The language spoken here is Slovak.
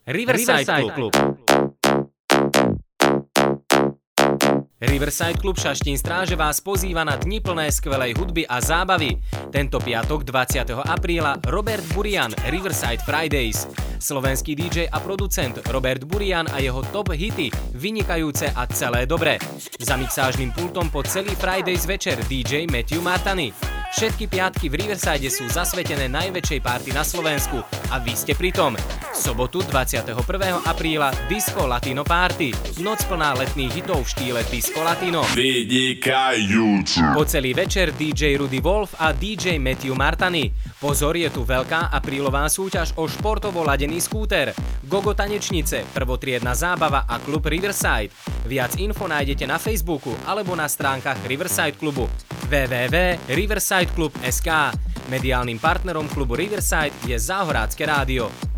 Riverside Club. Riverside Club Šaštín Stráže vás pozýva na dni plné skvelej hudby a zábavy. Tento piatok 20. apríla Robert Burian, Riverside Fridays. Slovenský DJ a producent Robert Burian a jeho top hity, vynikajúce a celé dobré. Za mixážnym pultom po celý Fridays večer DJ Matthew Martany. Všetky piatky v Riverside sú zasvetené najväčšej party na Slovensku a vy ste pritom. V sobotu 21. apríla Disco Latino Party. Noc plná letných hitov v štýle Disco Latino. Po celý večer DJ Rudy Wolf a DJ Matthew Martany. Pozor, je tu veľká aprílová súťaž o športovo ladený skúter. Gogo tanečnice, prvotriedna zábava a klub Riverside. Viac info nájdete na Facebooku alebo na stránkach Riverside klubu www.riversideclub.sk. Mediálnym partnerom klubu Riverside je Záhorácké rádio.